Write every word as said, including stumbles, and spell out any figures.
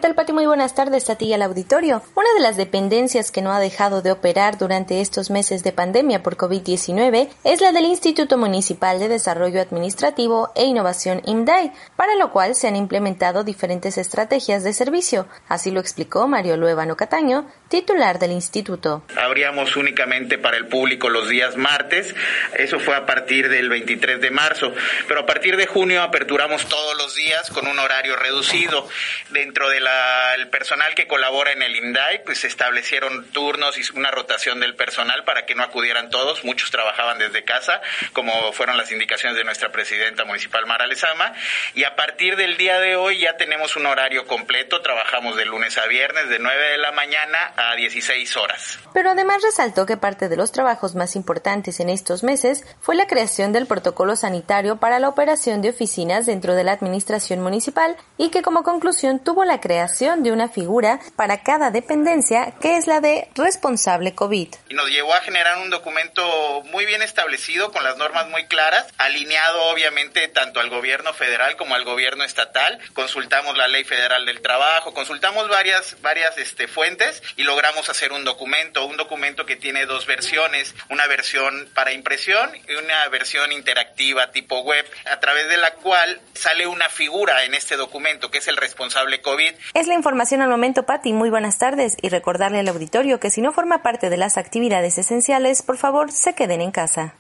tal, Pati? Muy buenas tardes a ti y al auditorio. Una de las dependencias que no ha dejado de operar durante estos meses de pandemia por COVID diecinueve es la del Instituto Municipal de Desarrollo Administrativo e Innovación I M D A I, para lo cual se han implementado diferentes estrategias de servicio. Así lo explicó Mario Luevano Cataño, titular del instituto. Abríamos únicamente para el público los días martes, eso fue a partir del veintitrés de marzo, pero a partir de junio aperturamos todos los días con un horario reducido. Dentro del personal que colabora en el I M D A I, pues se establecieron turnos y una rotación del personal para que no acudieran todos, muchos trabajaban desde casa, como fueron las indicaciones de nuestra presidenta municipal Mara Lezama, y a partir del día de hoy ya tenemos un horario completo, trabajamos de lunes a viernes de nueve de la mañana a dieciséis horas. Pero además resaltó que parte de los trabajos más importantes en estos meses fue la creación del protocolo sanitario para la operación de oficinas dentro de la administración municipal y que como conclusión tuvo la creación de una figura para cada dependencia que es la de responsable COVID. Y nos llevó a generar un documento muy bien establecido con las normas muy claras, alineado obviamente tanto al gobierno federal como al gobierno estatal. Consultamos la Ley Federal del Trabajo, consultamos varias varias este, fuentes y logramos hacer un documento, un documento que tiene dos versiones, una versión para impresión y una versión interactiva tipo web, a través de la cual sale una figura en este documento que es el responsable COVID. Es la información al momento, Pati. Muy buenas tardes y recordarle al auditorio que si no forma parte de las actividades esenciales, por favor, se queden en casa.